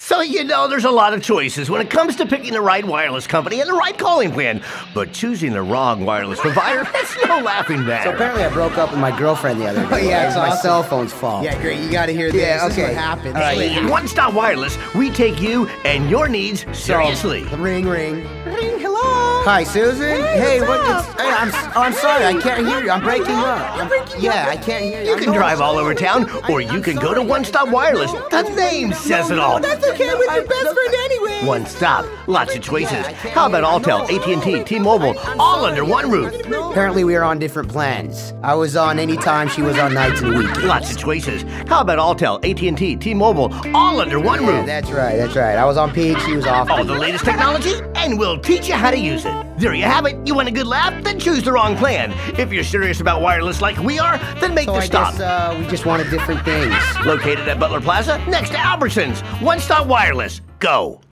So there's a lot of choices when it comes to picking the right wireless company and the right calling plan. But choosing the wrong wireless provider, that's no laughing matter. So apparently I broke up with my girlfriend the other day. Oh, yeah, it's my awesome. cell phone's fault. Yeah, great. You got to hear this. Yeah, This is okay. what happened. All right. Hey, at One Stop Wireless, we take you and your needs seriously. Ring, ring. Ring, hello. Hi, Susan. Hey, what's up? Hey, I'm sorry. I can't hear you. I'm breaking up. Yeah, I can't hear you. You can drive all over town, or you can go to One Stop Wireless. The name says it all. That's okay with your best friend anyway. One stop, lots of choices. How about Alltel, AT&T, T-Mobile, all under one roof? Apparently we were on different plans. I was on anytime, she was on nights and weekends. Lots of choices. How about Alltel, AT&T, T-Mobile, all under one Yeah, roof? that's right. I was on peak, she was off. All the latest technology, and we'll teach you how to use it. There you have it. You want a good laugh? Then choose the wrong plan. If you're serious about wireless like we are, then make So the I stop. guess we just wanted different things. Located at Butler Plaza, next to Albertsons. One Stop Wireless. Go.